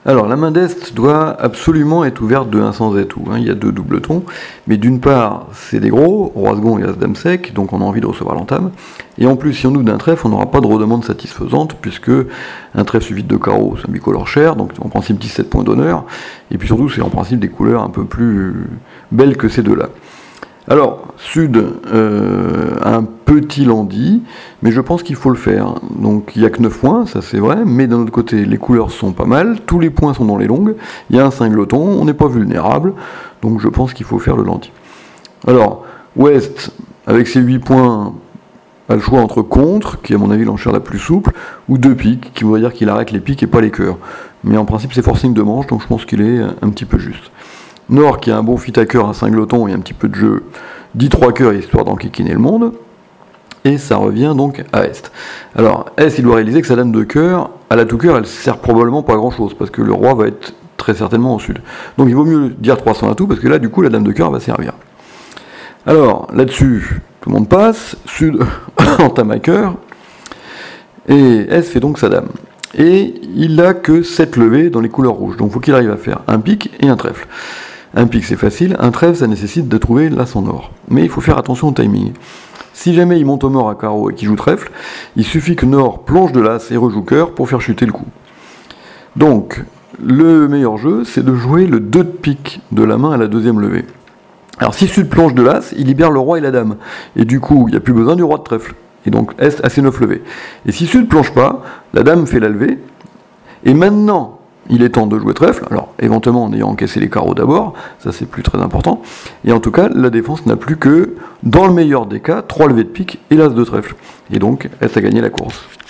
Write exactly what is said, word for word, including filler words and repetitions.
Alors, la main d'Est doit absolument être ouverte de un sans atout, hein. Il y a deux doubletons, mais d'une part, c'est des gros, roi second et as dame sec, donc on a envie de recevoir l'entame, et en plus, si on ouvre d'un trèfle, on n'aura pas de redemande satisfaisante, puisque un trèfle suivi de deux carreaux, c'est un bicolore cher, donc en principe dix-sept points d'honneur, et puis surtout, c'est en principe des couleurs un peu plus belles que ces deux-là. Alors, Sud, euh, un petit landi, mais je pense qu'il faut le faire. Donc il n'y a que neuf points, ça c'est vrai, mais d'un autre côté, les couleurs sont pas mal, tous les points sont dans les longues, il y a un cingleton, on n'est pas vulnérable, donc je pense qu'il faut faire le landi. Alors, Ouest, avec ses huit points, a le choix entre contre, qui est à mon avis l'enchère la plus souple, ou deux piques, qui voudrait dire qu'il arrête les piques et pas les cœurs. Mais en principe, c'est forcing de manche, donc je pense qu'il est un petit peu juste. Nord, qui a un bon fit à cœur, un cingleton et un petit peu de jeu, dit trois cœurs histoire d'enquiquiner le monde. Et ça revient donc à Est. Alors, Est, il doit réaliser que sa dame de cœur, à la tout cœur, elle sert probablement pas à grand chose, parce que le roi va être très certainement au sud. Donc il vaut mieux dire trois cents à tout, parce que là, du coup, la dame de cœur va servir. Alors, là-dessus, tout le monde passe, Sud entame à cœur, et Est fait donc sa dame. Et il n'a que sept levées dans les couleurs rouges, donc il faut qu'il arrive à faire un pique et un trèfle. Un pique c'est facile, un trèfle ça nécessite de trouver l'as en or. Mais il faut faire attention au timing. Si jamais il monte au mort à carreau et qu'il joue trèfle, il suffit que Nord plonge de l'as et rejoue cœur pour faire chuter le coup. Donc, le meilleur jeu, c'est de jouer le deux de pique de la main à la deuxième levée. Alors si Sud plonge de l'as, il libère le roi et la dame. Et du coup, il n'y a plus besoin du roi de trèfle. Et donc Est a ses neuf levées. Et si Sud plonge pas, la dame fait la levée. Et maintenant, il est temps de jouer trèfle, alors éventuellement en ayant encaissé les carreaux d'abord, ça c'est plus très important, et en tout cas la défense n'a plus que, dans le meilleur des cas, trois levées de pique et l'as de trèfle. Et donc, Est a gagné la course.